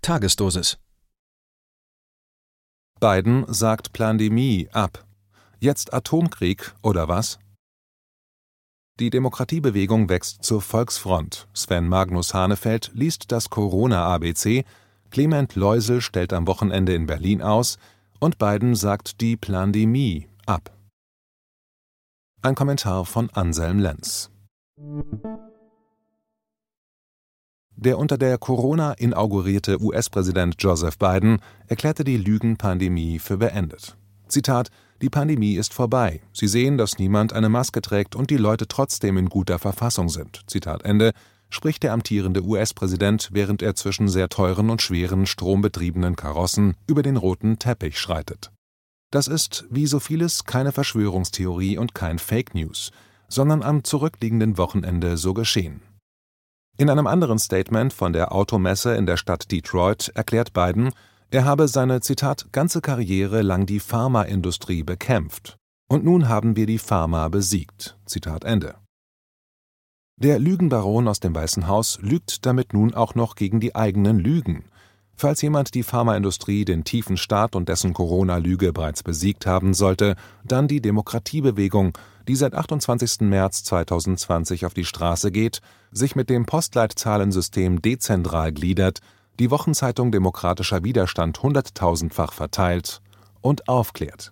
Tagesdosis. Biden sagt Plandemie ab. Jetzt Atomkrieg oder was? Die Demokratiebewegung wächst zur Volksfront. Sven Magnus Hanefeld liest das Corona-ABC, Clement Leusel stellt am Wochenende in Berlin aus und Biden sagt die Plandemie ab. Ein Kommentar von Anselm Lenz. Der unter der Corona inaugurierte US-Präsident Joseph Biden erklärte die Lügenpandemie für beendet. Zitat: Die Pandemie ist vorbei. Sie sehen, dass niemand eine Maske trägt und die Leute trotzdem in guter Verfassung sind. Zitat Ende, spricht der amtierende US-Präsident, während er zwischen sehr teuren und schweren strombetriebenen Karossen über den roten Teppich schreitet. Das ist, wie so vieles, keine Verschwörungstheorie und kein Fake News, sondern am zurückliegenden Wochenende so geschehen. In einem anderen Statement von der Automesse in der Stadt Detroit erklärt Biden, er habe seine, Zitat, ganze Karriere lang die Pharmaindustrie bekämpft. Und nun haben wir die Pharma besiegt. Zitat Ende. Der Lügenbaron aus dem Weißen Haus lügt damit nun auch noch gegen die eigenen Lügen. Falls jemand die Pharmaindustrie, den tiefen Staat und dessen Corona-Lüge bereits besiegt haben sollte, dann die Demokratiebewegung, die seit 28. März 2020 auf die Straße geht, sich mit dem Postleitzahlensystem dezentral gliedert, die Wochenzeitung Demokratischer Widerstand 100.000-fach verteilt und aufklärt.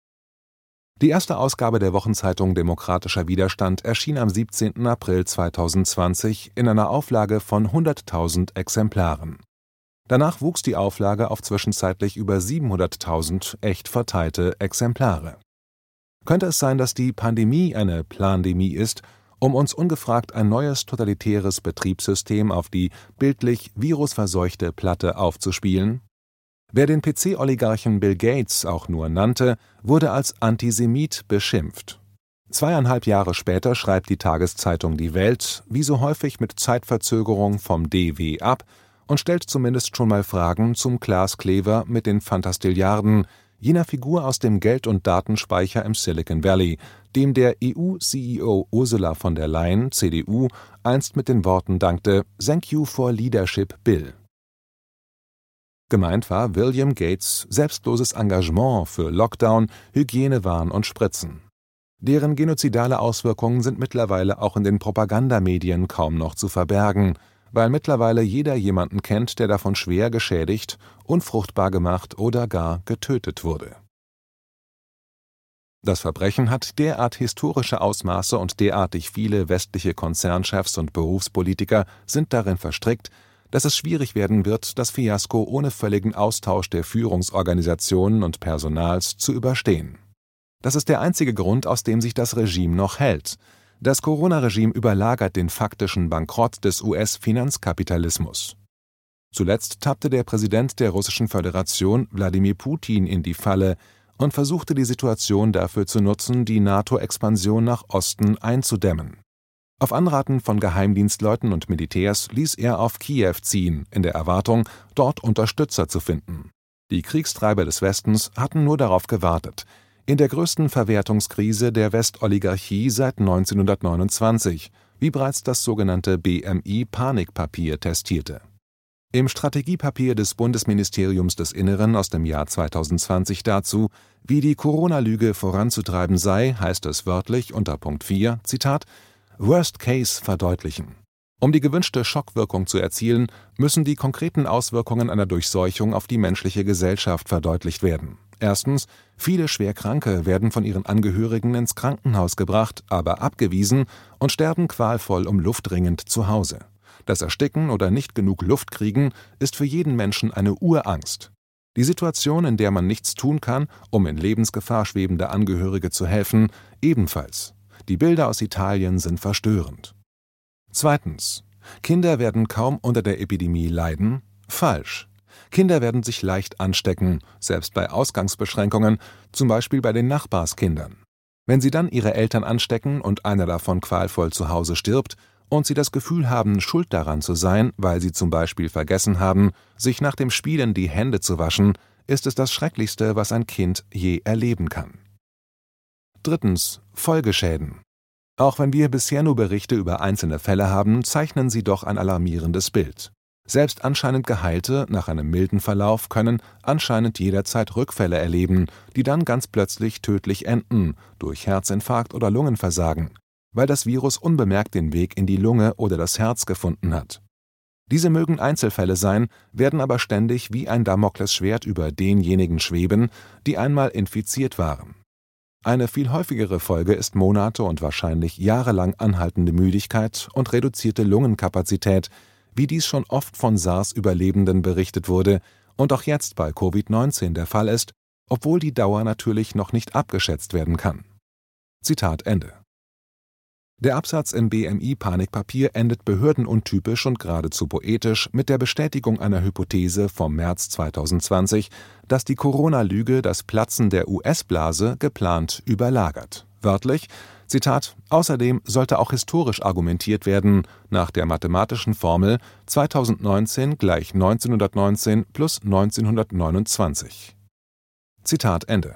Die erste Ausgabe der Wochenzeitung Demokratischer Widerstand erschien am 17. April 2020 in einer Auflage von 100.000 Exemplaren. Danach wuchs die Auflage auf zwischenzeitlich über 700.000 echt verteilte Exemplare. Könnte es sein, dass die Pandemie eine Plandemie ist, um uns ungefragt ein neues totalitäres Betriebssystem auf die bildlich virusverseuchte Platte aufzuspielen? Wer den PC-Oligarchen Bill Gates auch nur nannte, wurde als Antisemit beschimpft. 2,5 Jahre später schreibt die Tageszeitung Die Welt, wie so häufig mit Zeitverzögerung vom DW ab, und stellt zumindest schon mal Fragen zum Klaas Klever mit den Fantastilliarden, jener Figur aus dem Geld- und Datenspeicher im Silicon Valley, dem der EU-CEO Ursula von der Leyen, CDU, einst mit den Worten dankte: „Thank you for leadership, Bill." Gemeint war William Gates' selbstloses Engagement für Lockdown, Hygienewahn und Spritzen. Deren genozidale Auswirkungen sind mittlerweile auch in den Propagandamedien kaum noch zu verbergen, weil mittlerweile jeder jemanden kennt, der davon schwer geschädigt, unfruchtbar gemacht oder gar getötet wurde. Das Verbrechen hat derart historische Ausmaße und derartig viele westliche Konzernchefs und Berufspolitiker sind darin verstrickt, dass es schwierig werden wird, das Fiasko ohne völligen Austausch der Führungsorganisationen und Personals zu überstehen. Das ist der einzige Grund, aus dem sich das Regime noch hält. Das Corona-Regime überlagert den faktischen Bankrott des US-Finanzkapitalismus. Zuletzt tappte der Präsident der Russischen Föderation, Wladimir Putin, in die Falle und versuchte die Situation dafür zu nutzen, die NATO-Expansion nach Osten einzudämmen. Auf Anraten von Geheimdienstleuten und Militärs ließ er auf Kiew ziehen, in der Erwartung, dort Unterstützer zu finden. Die Kriegstreiber des Westens hatten nur darauf gewartet. In der größten Verwertungskrise der Westoligarchie seit 1929, wie bereits das sogenannte BMI-Panikpapier testierte. Im Strategiepapier des Bundesministeriums des Inneren aus dem Jahr 2020 dazu, wie die Corona-Lüge voranzutreiben sei, heißt es wörtlich unter Punkt 4, Zitat, „Worst Case verdeutlichen. Um die gewünschte Schockwirkung zu erzielen, müssen die konkreten Auswirkungen einer Durchseuchung auf die menschliche Gesellschaft verdeutlicht werden. Erstens, viele Schwerkranke werden von ihren Angehörigen ins Krankenhaus gebracht, aber abgewiesen und sterben qualvoll um Luft ringend zu Hause. Das Ersticken oder nicht genug Luft kriegen ist für jeden Menschen eine Urangst. Die Situation, in der man nichts tun kann, um in Lebensgefahr schwebende Angehörige zu helfen, ebenfalls. Die Bilder aus Italien sind verstörend. Zweitens, Kinder werden kaum unter der Epidemie leiden? Falsch. Kinder werden sich leicht anstecken, selbst bei Ausgangsbeschränkungen, zum Beispiel bei den Nachbarskindern. Wenn sie dann ihre Eltern anstecken und einer davon qualvoll zu Hause stirbt und sie das Gefühl haben, schuld daran zu sein, weil sie zum Beispiel vergessen haben, sich nach dem Spielen die Hände zu waschen, ist es das Schrecklichste, was ein Kind je erleben kann. Drittens, Folgeschäden. Auch wenn wir bisher nur Berichte über einzelne Fälle haben, zeichnen sie doch ein alarmierendes Bild. Selbst anscheinend Geheilte nach einem milden Verlauf können anscheinend jederzeit Rückfälle erleben, die dann ganz plötzlich tödlich enden, durch Herzinfarkt oder Lungenversagen, weil das Virus unbemerkt den Weg in die Lunge oder das Herz gefunden hat. Diese mögen Einzelfälle sein, werden aber ständig wie ein Damoklesschwert über denjenigen schweben, die einmal infiziert waren. Eine viel häufigere Folge ist Monate und wahrscheinlich jahrelang anhaltende Müdigkeit und reduzierte Lungenkapazität, wie dies schon oft von SARS-Überlebenden berichtet wurde und auch jetzt bei Covid-19 der Fall ist, obwohl die Dauer natürlich noch nicht abgeschätzt werden kann. Zitat Ende. Der Absatz im BMI-Panikpapier endet behördenuntypisch und geradezu poetisch mit der Bestätigung einer Hypothese vom März 2020, dass die Corona-Lüge das Platzen der US-Blase geplant überlagert. Wörtlich, Zitat, außerdem sollte auch historisch argumentiert werden, nach der mathematischen Formel 2019 gleich 1919 plus 1929. Zitat Ende.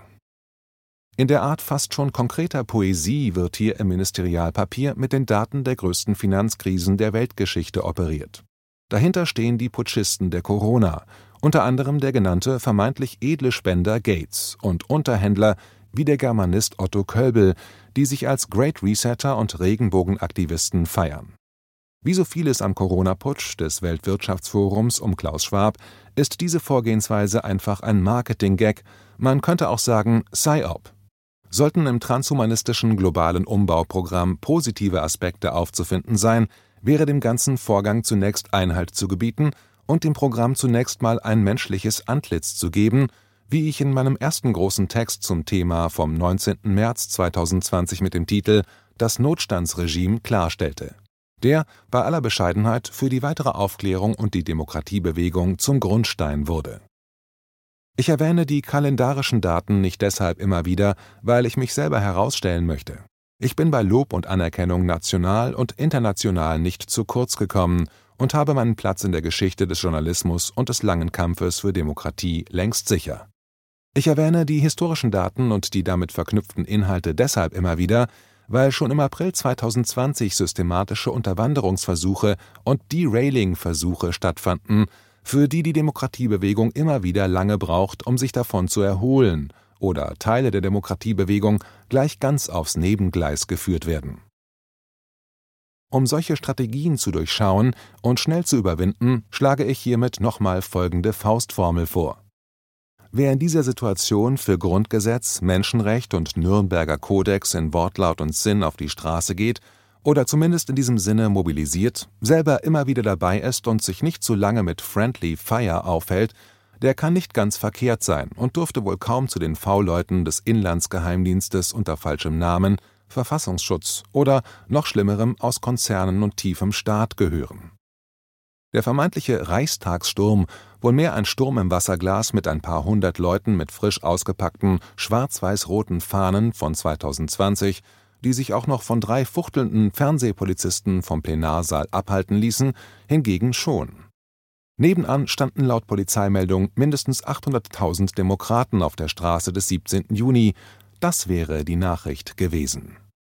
In der Art fast schon konkreter Poesie wird hier im Ministerialpapier mit den Daten der größten Finanzkrisen der Weltgeschichte operiert. Dahinter stehen die Putschisten der Corona, unter anderem der genannte vermeintlich edle Spender Gates und Unterhändler wie der Germanist Otto Kölbel, die sich als Great Resetter und Regenbogenaktivisten feiern. Wie so vieles am Corona-Putsch des Weltwirtschaftsforums um Klaus Schwab ist diese Vorgehensweise einfach ein Marketing-Gag, man könnte auch sagen Psy-Op. Sollten im transhumanistischen globalen Umbauprogramm positive Aspekte aufzufinden sein, wäre dem ganzen Vorgang zunächst Einhalt zu gebieten und dem Programm zunächst mal ein menschliches Antlitz zu geben, wie ich in meinem ersten großen Text zum Thema vom 19. März 2020 mit dem Titel »Das Notstandsregime« klarstellte, der bei aller Bescheidenheit für die weitere Aufklärung und die Demokratiebewegung zum Grundstein wurde. Ich erwähne die kalendarischen Daten nicht deshalb immer wieder, weil ich mich selber herausstellen möchte. Ich bin bei Lob und Anerkennung national und international nicht zu kurz gekommen und habe meinen Platz in der Geschichte des Journalismus und des langen Kampfes für Demokratie längst sicher. Ich erwähne die historischen Daten und die damit verknüpften Inhalte deshalb immer wieder, weil schon im April 2020 systematische Unterwanderungsversuche und Derailing-Versuche stattfanden, für die die Demokratiebewegung immer wieder lange braucht, um sich davon zu erholen, oder Teile der Demokratiebewegung gleich ganz aufs Nebengleis geführt werden. Um solche Strategien zu durchschauen und schnell zu überwinden, schlage ich hiermit nochmal folgende Faustformel vor. Wer in dieser Situation für Grundgesetz, Menschenrecht und Nürnberger Kodex in Wortlaut und Sinn auf die Straße geht oder zumindest in diesem Sinne mobilisiert, selber immer wieder dabei ist und sich nicht zu lange mit Friendly Fire aufhält, der kann nicht ganz verkehrt sein und dürfte wohl kaum zu den V-Leuten des Inlandsgeheimdienstes unter falschem Namen, Verfassungsschutz oder, noch schlimmerem, aus Konzernen und tiefem Staat gehören. Der vermeintliche Reichstagssturm, wohl mehr ein Sturm im Wasserglas mit ein paar hundert Leuten mit frisch ausgepackten schwarz-weiß-roten Fahnen von 2020, die sich auch noch von 3 fuchtelnden Fernsehpolizisten vom Plenarsaal abhalten ließen, hingegen schon. Nebenan standen laut Polizeimeldung mindestens 800.000 Demokraten auf der Straße des 17. Juni. Das wäre die Nachricht gewesen.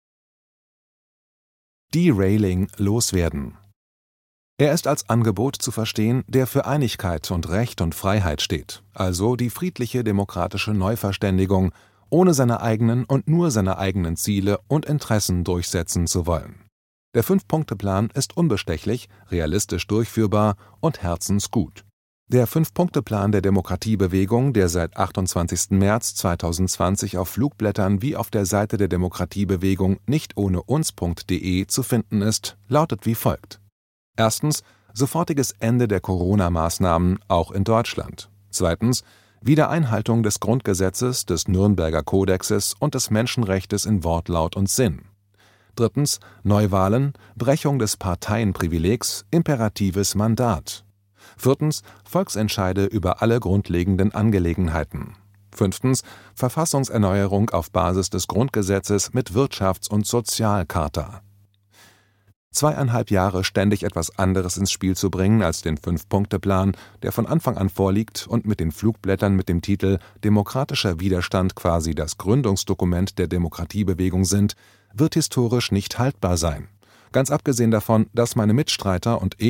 Derailing loswerden. Er ist als Angebot zu verstehen, der für Einigkeit und Recht und Freiheit steht, also die friedliche demokratische Neuverständigung, ohne seine eigenen und nur seine eigenen Ziele und Interessen durchsetzen zu wollen. Der 5-Punkte-Plan ist unbestechlich, realistisch durchführbar und herzensgut. Der 5-Punkte-Plan der Demokratiebewegung, der seit 28. März 2020 auf Flugblättern wie auf der Seite der Demokratiebewegung nichtohneuns.de zu finden ist, lautet wie folgt. Erstens, sofortiges Ende der Corona-Maßnahmen, auch in Deutschland. Zweitens, Wiedereinhaltung des Grundgesetzes, des Nürnberger Kodexes und des Menschenrechtes in Wortlaut und Sinn. Drittens, Neuwahlen, Brechung des Parteienprivilegs, imperatives Mandat. Viertens, Volksentscheide über alle grundlegenden Angelegenheiten. Fünftens, Verfassungserneuerung auf Basis des Grundgesetzes mit Wirtschafts- und Sozialcharta. 2,5 Jahre ständig etwas anderes ins Spiel zu bringen als den 5-Punkte-Plan, der von Anfang an vorliegt und mit den Flugblättern mit dem Titel »Demokratischer Widerstand« quasi das Gründungsdokument der Demokratiebewegung sind, wird historisch nicht haltbar sein. Ganz abgesehen davon, dass meine Mitstreiter und ich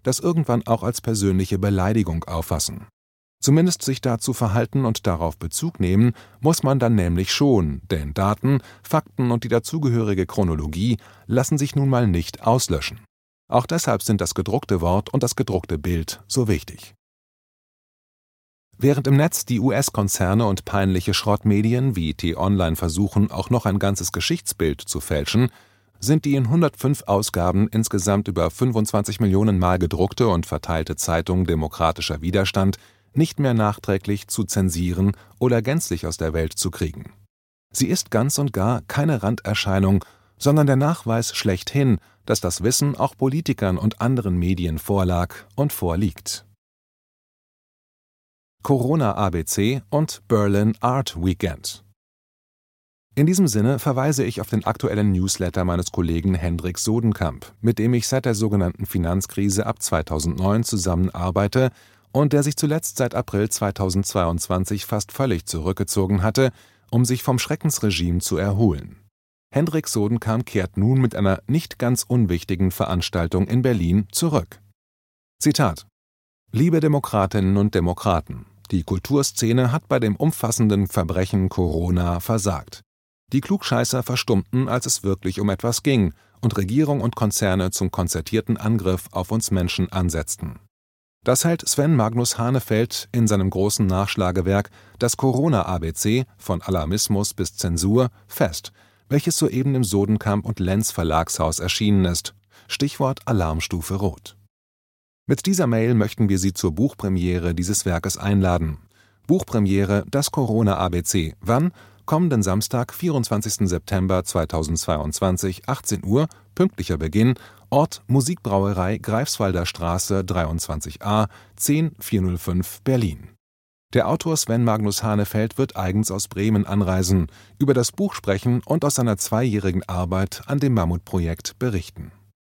das irgendwann auch als persönliche Beleidigung auffassen. Zumindest sich dazu verhalten und darauf Bezug nehmen muss man dann nämlich schon, denn Daten, Fakten und die dazugehörige Chronologie lassen sich nun mal nicht auslöschen. Auch deshalb sind das gedruckte Wort und das gedruckte Bild so wichtig. Während im Netz die US-Konzerne und peinliche Schrottmedien wie T-Online versuchen, auch noch ein ganzes Geschichtsbild zu fälschen, sind die in 105 Ausgaben insgesamt über 25 Millionen Mal gedruckte und verteilte Zeitung Demokratischer Widerstand nicht mehr nachträglich zu zensieren oder gänzlich aus der Welt zu kriegen. Sie ist ganz und gar keine Randerscheinung, sondern der Nachweis schlechthin, dass das Wissen auch Politikern und anderen Medien vorlag und vorliegt. Corona-ABC und Berlin Art Weekend. In diesem Sinne verweise ich auf den aktuellen Newsletter meines Kollegen Hendrik Sodenkamp, mit dem ich seit der sogenannten Finanzkrise ab 2009 zusammenarbeite und der sich zuletzt seit April 2022 fast völlig zurückgezogen hatte, um sich vom Schreckensregime zu erholen. Hendrik Sodenkamp kehrt nun mit einer nicht ganz unwichtigen Veranstaltung in Berlin zurück. Zitat: Liebe Demokratinnen und Demokraten, die Kulturszene hat bei dem umfassenden Verbrechen Corona versagt. Die Klugscheißer verstummten, als es wirklich um etwas ging und Regierung und Konzerne zum konzertierten Angriff auf uns Menschen ansetzten. Das hält Sven Magnus Hanefeld in seinem großen Nachschlagewerk Das Corona-ABC von Alarmismus bis Zensur fest, welches soeben im Sodenkamp und Lenz Verlagshaus erschienen ist. Stichwort Alarmstufe Rot. Mit dieser Mail möchten wir Sie zur Buchpremiere dieses Werkes einladen. Buchpremiere Das Corona-ABC. Wann? Kommenden Samstag, 24. September 2022, 18 Uhr, pünktlicher Beginn, Ort Musikbrauerei Greifswalder Straße 23a, 10405 Berlin. Der Autor Sven Magnus Hanefeld wird eigens aus Bremen anreisen, über das Buch sprechen und aus seiner 2-jährigen Arbeit an dem Mammutprojekt berichten.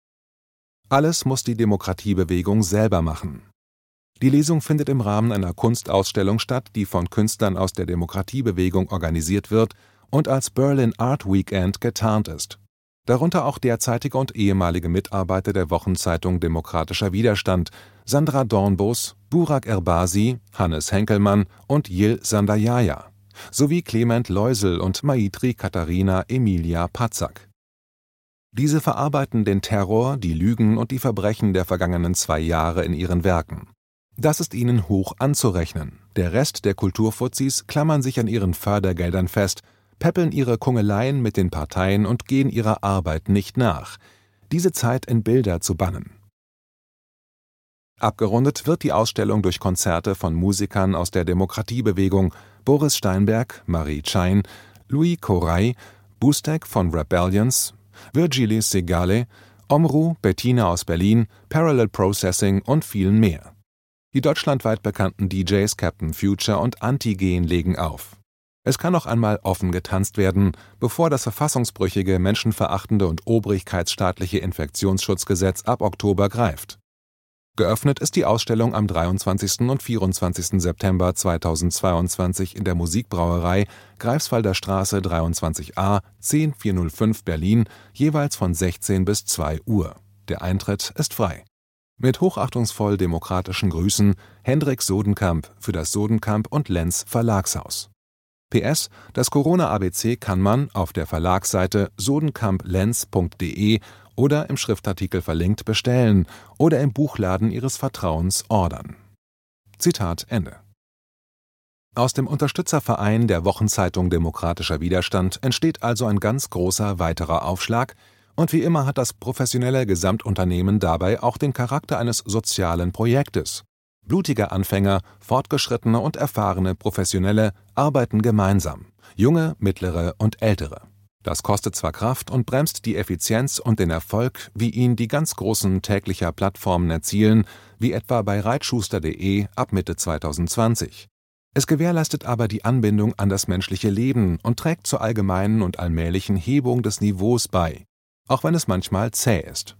Alles muss die Demokratiebewegung selber machen. Die Lesung findet im Rahmen einer Kunstausstellung statt, die von Künstlern aus der Demokratiebewegung organisiert wird und als Berlin Art Weekend getarnt ist. Darunter auch derzeitige und ehemalige Mitarbeiter der Wochenzeitung Demokratischer Widerstand, Sandra Dornbos, Burak Erbasi, Hannes Henkelmann und Yil Sandayaya, sowie Clement Leusel und Maitri Katharina Emilia Patzak. Diese verarbeiten den Terror, die Lügen und die Verbrechen der vergangenen 2 Jahre in ihren Werken. Das ist ihnen hoch anzurechnen. Der Rest der Kulturfuzis klammern sich an ihren Fördergeldern fest, peppeln ihre Kungeleien mit den Parteien und gehen ihrer Arbeit nicht nach, diese Zeit in Bilder zu bannen. Abgerundet wird die Ausstellung durch Konzerte von Musikern aus der Demokratiebewegung: Boris Steinberg, Marie Chain, Louis Koray, Bustek von Rebellions, Virgilis Segale, Omru, Bettina aus Berlin, Parallel Processing und vielen mehr. Die deutschlandweit bekannten DJs Captain Future und Antigen legen auf. Es kann noch einmal offen getanzt werden, bevor das verfassungsbrüchige, menschenverachtende und obrigkeitsstaatliche Infektionsschutzgesetz ab Oktober greift. Geöffnet ist die Ausstellung am 23. und 24. September 2022 in der Musikbrauerei Greifswalder Straße 23a, 10405 Berlin, jeweils von 16 bis 2 Uhr. Der Eintritt ist frei. Mit hochachtungsvoll demokratischen Grüßen, Hendrik Sodenkamp für das Sodenkamp und Lenz Verlagshaus. PS: Das Corona-ABC kann man auf der Verlagsseite sodenkamplenz.de oder im Schriftartikel verlinkt bestellen oder im Buchladen Ihres Vertrauens ordern. Zitat Ende. Aus dem Unterstützerverein der Wochenzeitung Demokratischer Widerstand entsteht also ein ganz großer weiterer Aufschlag, und wie immer hat das professionelle Gesamtunternehmen dabei auch den Charakter eines sozialen Projektes. Blutige Anfänger, fortgeschrittene und erfahrene Professionelle arbeiten gemeinsam, junge, mittlere und ältere. Das kostet zwar Kraft und bremst die Effizienz und den Erfolg, wie ihn die ganz großen täglicher Plattformen erzielen, wie etwa bei reitschuster.de ab Mitte 2020. Es gewährleistet aber die Anbindung an das menschliche Leben und trägt zur allgemeinen und allmählichen Hebung des Niveaus bei, auch wenn es manchmal zäh ist.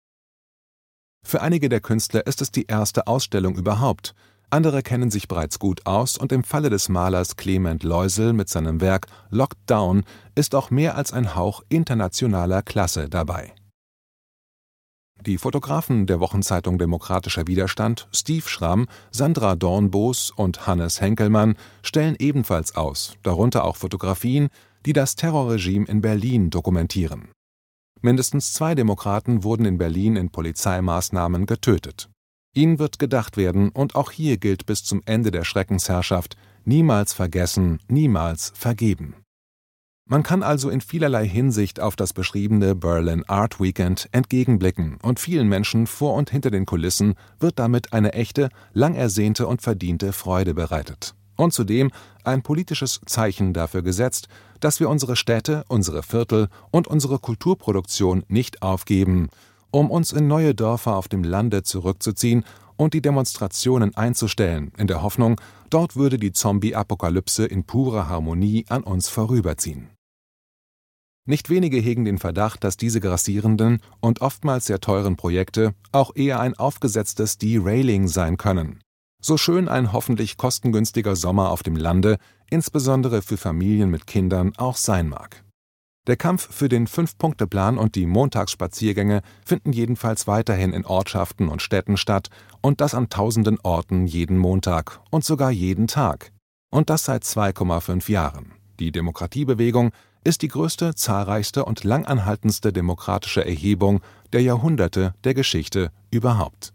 Für einige der Künstler ist es die erste Ausstellung überhaupt, andere kennen sich bereits gut aus und im Falle des Malers Clement Leusel mit seinem Werk Locked Down ist auch mehr als ein Hauch internationaler Klasse dabei. Die Fotografen der Wochenzeitung Demokratischer Widerstand, Steve Schramm, Sandra Dornbos und Hannes Henkelmann, stellen ebenfalls aus, darunter auch Fotografien, die das Terrorregime in Berlin dokumentieren. Mindestens 2 Demokraten wurden in Berlin in Polizeimaßnahmen getötet. Ihnen wird gedacht werden, und auch hier gilt bis zum Ende der Schreckensherrschaft: niemals vergessen, niemals vergeben. Man kann also in vielerlei Hinsicht auf das beschriebene Berlin Art Weekend entgegenblicken, und vielen Menschen vor und hinter den Kulissen wird damit eine echte, lang ersehnte und verdiente Freude bereitet. Und zudem ein politisches Zeichen dafür gesetzt, dass wir unsere Städte, unsere Viertel und unsere Kulturproduktion nicht aufgeben, um uns in neue Dörfer auf dem Lande zurückzuziehen und die Demonstrationen einzustellen, in der Hoffnung, dort würde die Zombie-Apokalypse in purer Harmonie an uns vorüberziehen. Nicht wenige hegen den Verdacht, dass diese grassierenden und oftmals sehr teuren Projekte auch eher ein aufgesetztes Derailing sein können. So schön ein hoffentlich kostengünstiger Sommer auf dem Lande, insbesondere für Familien mit Kindern, auch sein mag. Der Kampf für den 5-Punkte-Plan und die Montagsspaziergänge finden jedenfalls weiterhin in Ortschaften und Städten statt, und das an tausenden Orten jeden Montag und sogar jeden Tag. Und das seit 2,5 Jahren. Die Demokratiebewegung ist die größte, zahlreichste und langanhaltendste demokratische Erhebung der Jahrhunderte der Geschichte überhaupt.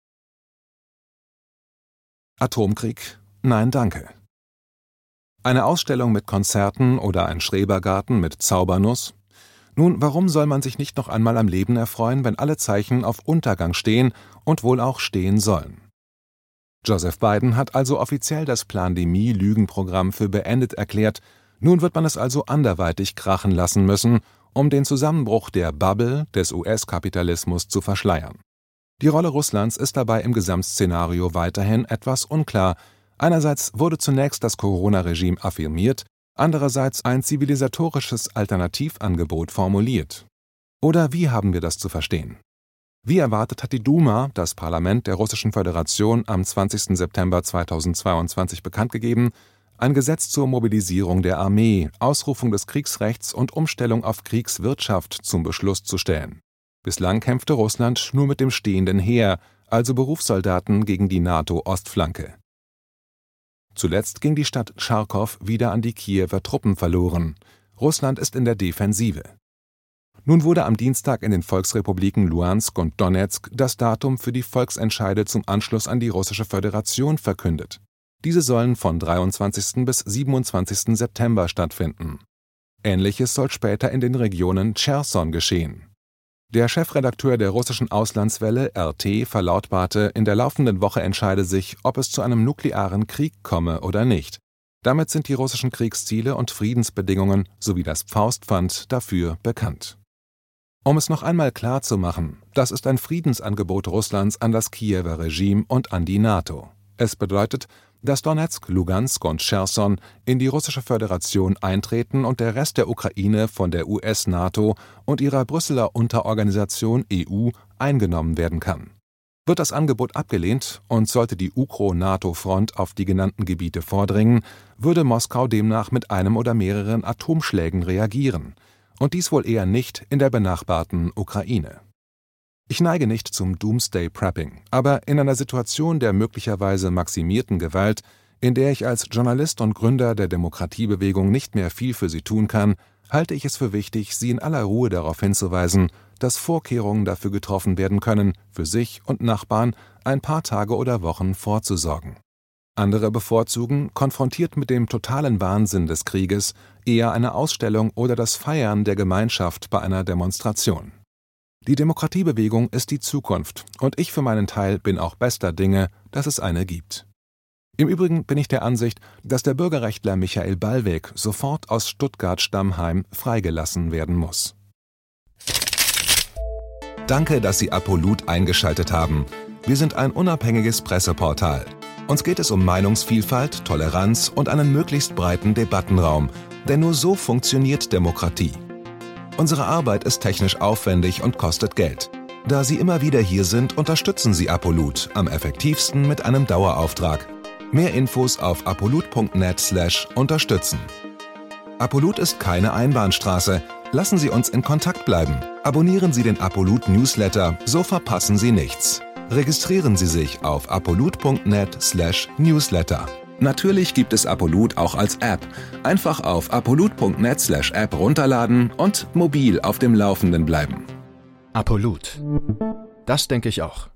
Atomkrieg? Nein, danke. Eine Ausstellung mit Konzerten oder ein Schrebergarten mit Zaubernuss? Nun, warum soll man sich nicht noch einmal am Leben erfreuen, wenn alle Zeichen auf Untergang stehen und wohl auch stehen sollen? Joseph Biden hat also offiziell das Plandemie-Lügenprogramm für beendet erklärt. Nun wird man es also anderweitig krachen lassen müssen, um den Zusammenbruch der Bubble des US-Kapitalismus zu verschleiern. Die Rolle Russlands ist dabei im Gesamtszenario weiterhin etwas unklar. Einerseits wurde zunächst das Corona-Regime affirmiert, andererseits ein zivilisatorisches Alternativangebot formuliert. Oder wie haben wir das zu verstehen? Wie erwartet hat die Duma, das Parlament der Russischen Föderation, am 20. September 2022 bekannt gegeben, ein Gesetz zur Mobilisierung der Armee, Ausrufung des Kriegsrechts und Umstellung auf Kriegswirtschaft zum Beschluss zu stellen. Bislang kämpfte Russland nur mit dem stehenden Heer, also Berufssoldaten, gegen die NATO-Ostflanke. Zuletzt ging die Stadt Charkow wieder an die Kiewer Truppen verloren. Russland ist in der Defensive. Nun wurde am Dienstag in den Volksrepubliken Luhansk und Donetsk das Datum für die Volksentscheide zum Anschluss an die Russische Föderation verkündet. Diese sollen von 23. bis 27. September stattfinden. Ähnliches soll später in den Regionen Cherson geschehen. Der Chefredakteur der russischen Auslandswelle RT verlautbarte, in der laufenden Woche entscheide sich, ob es zu einem nuklearen Krieg komme oder nicht. Damit sind die russischen Kriegsziele und Friedensbedingungen sowie das Faustpfand dafür bekannt. Um es noch einmal klar zu machen, das ist ein Friedensangebot Russlands an das Kiewer Regime und an die NATO. Es bedeutet, dass Donetsk, Lugansk und Cherson in die Russische Föderation eintreten und der Rest der Ukraine von der US-NATO und ihrer Brüsseler Unterorganisation EU eingenommen werden kann. Wird das Angebot abgelehnt und sollte die Ukro-NATO-Front auf die genannten Gebiete vordringen, würde Moskau demnach mit einem oder mehreren Atomschlägen reagieren. Und dies wohl eher nicht in der benachbarten Ukraine. Ich neige nicht zum Doomsday-Prepping, aber in einer Situation der möglicherweise maximierten Gewalt, in der ich als Journalist und Gründer der Demokratiebewegung nicht mehr viel für sie tun kann, halte ich es für wichtig, Sie in aller Ruhe darauf hinzuweisen, dass Vorkehrungen dafür getroffen werden können, für sich und Nachbarn ein paar Tage oder Wochen vorzusorgen. Andere bevorzugen, konfrontiert mit dem totalen Wahnsinn des Krieges, eher eine Ausstellung oder das Feiern der Gemeinschaft bei einer Demonstration. Die Demokratiebewegung ist die Zukunft, und ich für meinen Teil bin auch bester Dinge, dass es eine gibt. Im Übrigen bin ich der Ansicht, dass der Bürgerrechtler Michael Ballweg sofort aus Stuttgart-Stammheim freigelassen werden muss. Danke, dass Sie Apolut eingeschaltet haben. Wir sind ein unabhängiges Presseportal. Uns geht es um Meinungsvielfalt, Toleranz und einen möglichst breiten Debattenraum, denn nur so funktioniert Demokratie. Unsere Arbeit ist technisch aufwendig und kostet Geld. Da Sie immer wieder hier sind, unterstützen Sie Apolut am effektivsten mit einem Dauerauftrag. Mehr Infos auf apolut.net/unterstützen. Apolut ist keine Einbahnstraße. Lassen Sie uns in Kontakt bleiben. Abonnieren Sie den Apolut Newsletter, so verpassen Sie nichts. Registrieren Sie sich auf apolut.net/newsletter. Natürlich gibt es Apolut auch als App. Einfach auf apolut.net/app runterladen und mobil auf dem Laufenden bleiben. Apolut. Das denke ich auch.